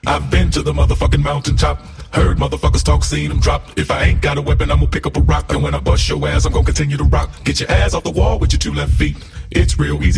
I've been to the motherfucking mountaintop. Heard motherfuckers talk, seen them drop. If I ain't got a weapon, I'm gonna pick up a rock. And when I bust your ass, I'm gonna continue to rock. Get your ass off the wall with your two left feet. It's real easy.